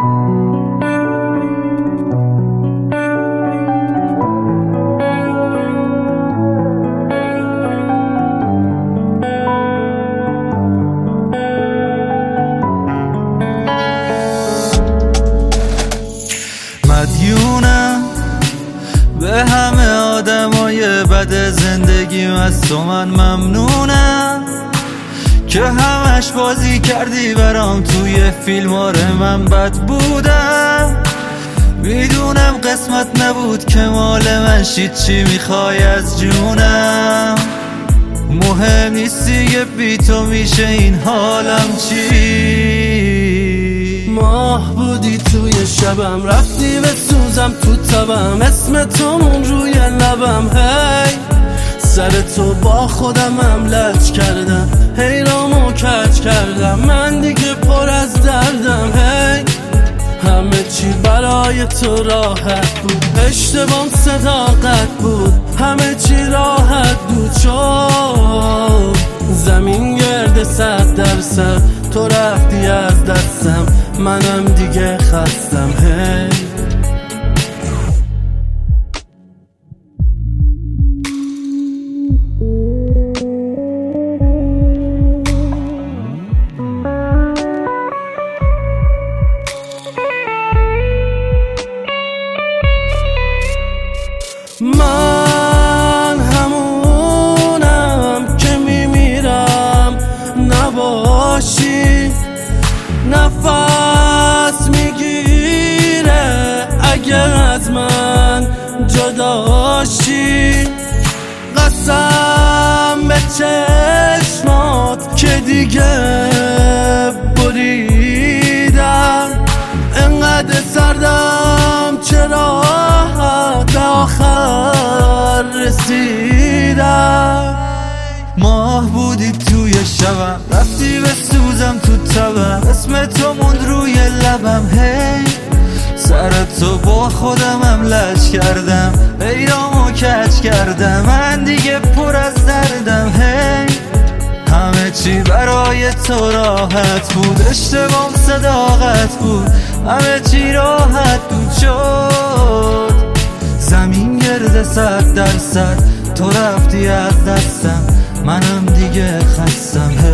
مدیونم به همه آدمای بد زندگیم، از تو من ممنونم که همش بازی کردی برام توی فیلم. آره من بد بودم، میدونم قسمت نبود که مال من شید. چی میخوای از جونم؟ مهم نیست دیگه، بی تو میشه این حالم چی؟ ماه بودی توی شبم، رفتی به سوزم تو تبم، اسم تو مون روی لبم. هی سر تو با خودم لج کردم، حیرامو کج کردم، من دیگه پر از دردم. هی همه چی برای تو راحت بود، اشتبام صداقت بود، همه چی راحت بود. شد زمین گرد 100%، تو رفتی از دستم، منم دیگه خستم. هی من همونم که میمیرم نباشی، نفس میگیره اگه از من جداشی. قسم به چشمات که دیگه بریدم، انقدر سردم چرا به آخر رسیدم. ماه بودی توی شبم، رفتی به سوزم تو تبم، اسم تو موند روی لبم. هی سر تو با خودمم لج کردم، حیرامو کج کردم، من دیگه پر از دردم. هی همه چی برای تو راحت بود، اشتبام صداقت بود، همه چی راحت بود. شد زمین گرد 100%، تو رفتی از دستم، منم دیگه خستم.